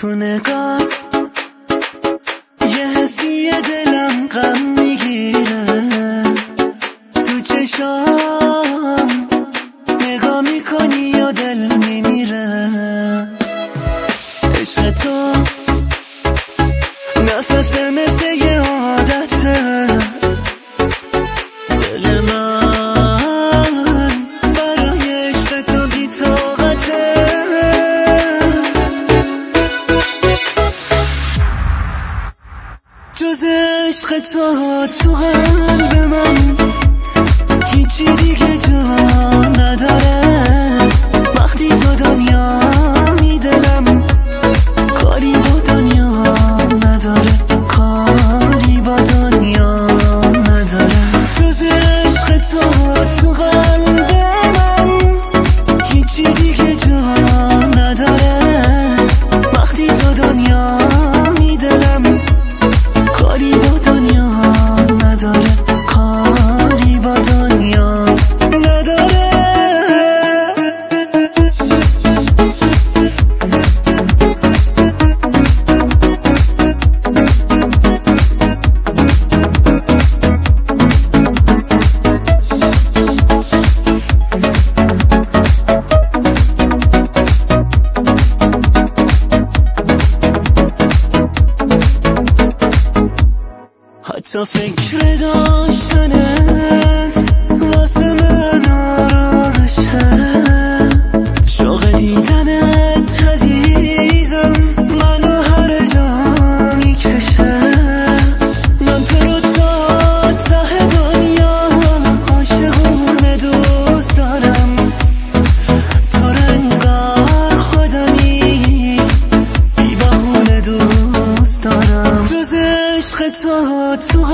تو نگات یه حسی دلم غم میگیره، تو چشام نگاه میکنی یا دل میمیره. عشق تو نفس مثل یه عادته، دل من برای عشق تو بی طاقته. جز عشق تو قلب من هیچی دیگه جا نداره. وقتی تو دنیا می دلم کاری با دنیا نداره، کاری با دنیا نداره. جز عشق تو قلب من هیچی دیگه جا نداره. وقتی تو دنیا می دلم کاری با دنیا نداره، کاری با دنیا نداره. حتی فکر داشتنت واسه من آرامشه، شوق دیدنت عزیزم منو هر جا میکشه. من تو رو تا ته دنیا عاشقونه دوست دارم، تو رو انگار خودمی بی بهونه دوست دارم. جز عشق تو